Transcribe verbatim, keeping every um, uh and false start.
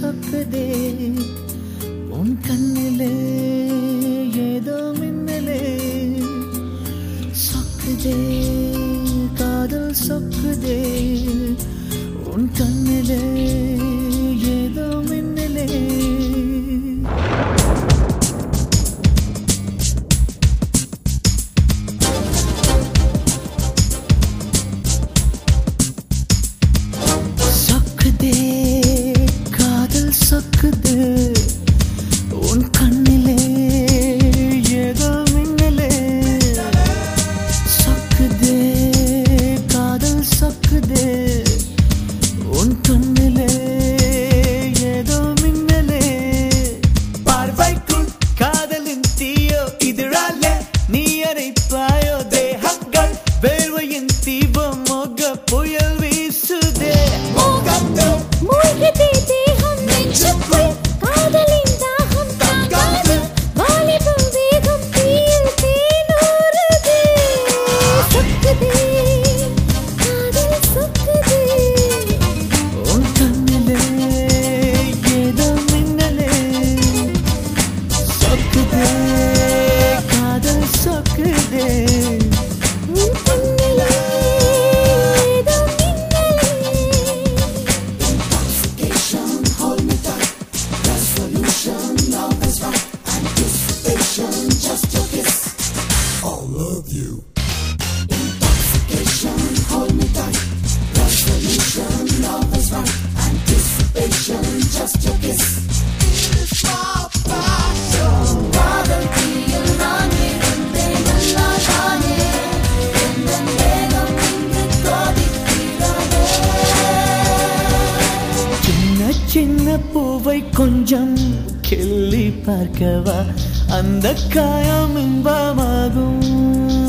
சொக்குதே உன் கண்ணிலே ஏதோ மின்னலே சொக்குதே காதல் சொக்குதே உன் கண்ணிலே ஏதோ மின்னலே சொக்குது உன் கண்ணிலே ஏதோ மின்னலே சொக்குதே காதல் சொக்குதே உன் கண்ணிலே ஏதோ மின்னலே பார்வைக்குள் காதலின் தீயோ இதழாலே நீ அரைப்பாயோ தேகங்கள் வேர்வையின் தீபம் மோக புயல் வீசுதே மூழ்கிதே காதலின் தாகம் தாங்காது வாலிபம் வேகம் தீயில் தேனூறுதே சொக்குதே காதல் சொக்குதே உன் கண்ணிலே ஏதோ மின்னலே சொக்குதே காதல் சொக்குதே உன் கண்ணிலே ஏதோ Minnale Love is right, anticipation, just your kiss. I'll love you. Intoxication, hold me tight. Resolution, love is right, anticipation, just your kiss. It's my passion. காதல் தீயில் நான் இருந்தேன் நல்லா தானே எந்தன் வேகம் இங்கு கொதிக்கிறதே சின்ன சின்ன பூவை கொஞ்சம் கிள்ளி பார்க்கவா அந்த காயம் இன்பமாகும்